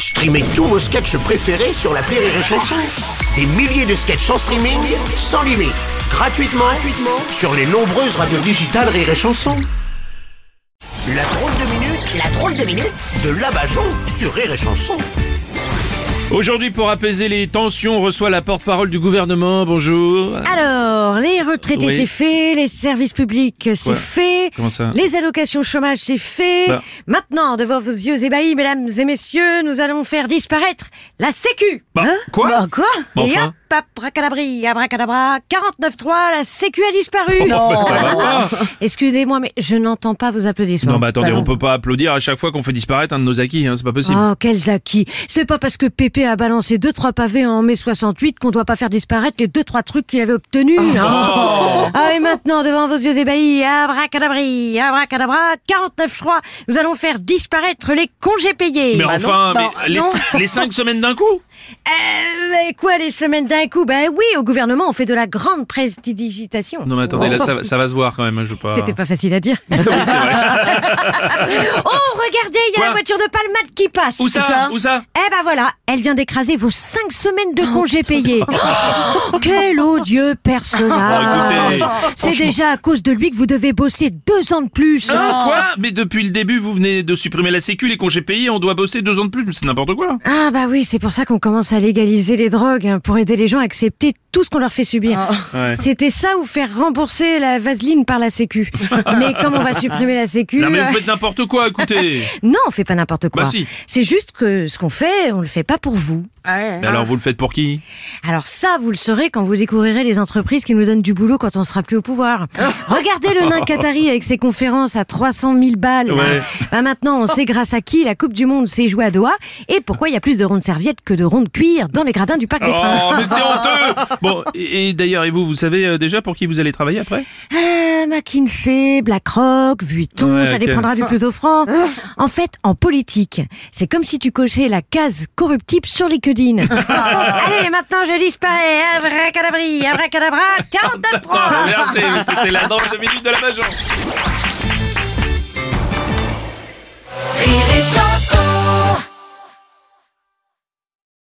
Streamez tous vos sketchs préférés sur l'appli Rire et Chanson. Des milliers de sketchs en streaming, sans limite, gratuitement sur les nombreuses radios digitales Rire et Chanson. La drôle de minute de Labajon sur Rire et Chanson. Aujourd'hui, pour apaiser les tensions, on reçoit la porte-parole du gouvernement. Bonjour. Alors, les retraités, Oui. c'est fait. Les services publics, c'est fait. Comment ça? Les allocations chômage, c'est fait. Bah. Maintenant, devant vos yeux ébahis, mesdames et messieurs, nous allons faire disparaître la Sécu. Quoi? Quoi Bah, Et enfin. hop, abracadabri, abracadabra, 49.3, la Sécu a disparu. Bah, ça va pas. Excusez-moi, mais je n'entends pas vos applaudissements. Non, bah attendez, on peut pas applaudir à chaque fois qu'on fait disparaître un de nos acquis, c'est pas possible. Oh, quels acquis. C'est pas parce que Pépé a balancé 2-3 pavés en mai 68 qu'on doit pas faire disparaître les 2-3 trucs qu'il avait obtenus. Ah, et maintenant, devant vos yeux ébahis, abracadabri, abracadabra, 49.3, nous allons faire disparaître les congés payés. Mais enfin, non. les 5 semaines d'un coup? Mais quoi, les semaines d'un coup? Ben oui, au gouvernement, on fait de la grande prestidigitation. Non mais attendez, là ça va se voir quand même, je veux pas... C'était pas facile à dire. Oui, c'est vrai. Oh, regardez, il y a Quoi la voiture de Palmade qui passe. Où ça? Eh ben voilà, elle vient d'écraser vos 5 semaines de congés payés. Oh, quel odieux personnage. écoutez, C'est déjà à cause de lui que vous devez bosser 2 ans de plus. Quoi? Mais depuis le début, vous venez de supprimer la sécu, les congés payés, on doit bosser 2 ans de plus, mais c'est n'importe quoi. Ah bah oui, c'est pour ça qu'on commence à légaliser les drogues, pour aider les gens à accepter tout ce qu'on leur fait subir. Ouais. C'était ça ou faire rembourser la vaseline par la sécu. Mais comme on va supprimer la sécu... Non mais vous faites n'importe quoi, écoutez. Non, on fait pas n'importe quoi. Bah si. C'est juste que ce qu'on fait, on le fait pas pour vous. Mais alors vous le faites pour qui? Alors ça, vous le saurez quand vous découvrirez les entreprises qui nous donnent du boulot quand on sera plus au pouvoir. Regardez le nain Qatari avec ses conférences à 300 000 balles. Ouais. Bah maintenant, on sait grâce à qui la Coupe du Monde s'est jouée à Doha et pourquoi il y a plus de rondes serviettes que de rondes cuir dans les gradins du Parc des Princes. Oh, mais c'est honteux. Bon, et d'ailleurs, et vous savez déjà pour qui vous allez travailler après? McKinsey, BlackRock, Vuitton, Ouais, ça ok. dépendra du plus offrant. En fait, en politique, c'est comme si tu cochais la case corruptible sur LinkedIn. Allez, maintenant je disparais. Abracadabri, abracadabra, 49.3. Merci, c'était la drôle de minute de Labajon.